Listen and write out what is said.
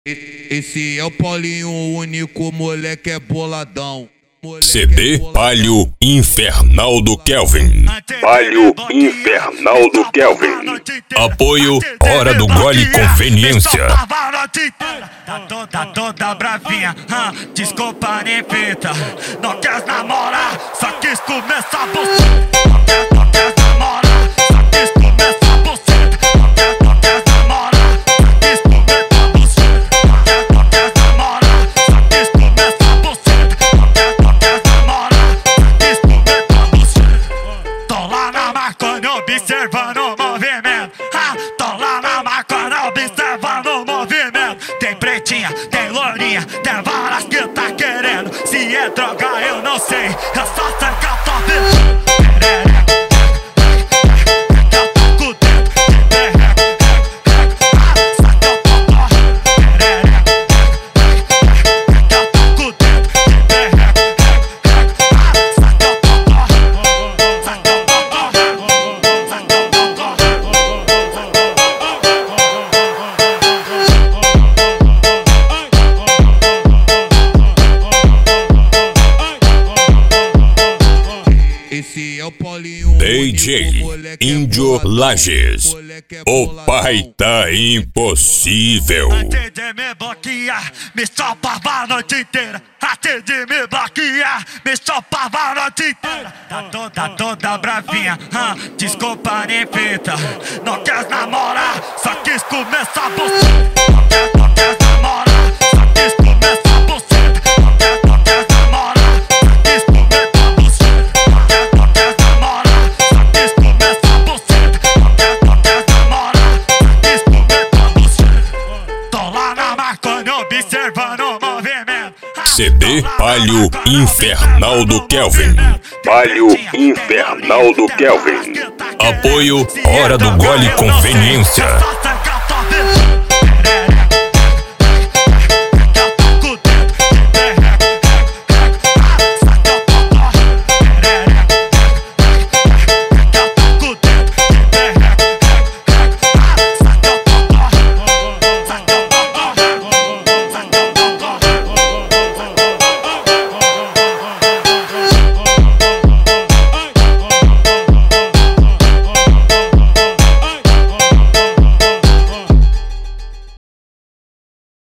Esse é o Paulinho, o único moleque é boladão. CD Palio Infernal do Kelvin. Palio Infernal do Kelvin. Apoio Hora do Gole Conveniência. Tá toda bravinha, desculpa nem fita. Não quer namorar, só quis começar você. Não quer namorar, só quis começar você. Não quer namorar, só quis começar você. Não quer namorar, só quis começar você. Não quer namorar, só quis começar você. Tô lá na maconha observando o movimento. Tô lá na maconha observando o movimento. Tem pretinha, tem lourinha, tem várias que tá querendo. Se é droga eu não sei, é só cercar tua vida. Esse é o Paulinho, DJ Índio Lages. O pai tá impossível. Antes de me bloquear, me chopava a noite inteira. Antes de me bloquear, me chopava a noite inteira. Tá toda bravinha, desculpa nem fita. Não quer namorar, só quis começar você. Não quer namorar, só quis começar você. Não quer namorar, só quis começar você. Não quer namorar, só quis começar você. Não quer namorar, só quis começar você. Tô lá na maconha observando o movimento. CD Palio Infernal do Kelvin. Palio Infernal do Kelvin. Apoio Hora do Gole Conveniência.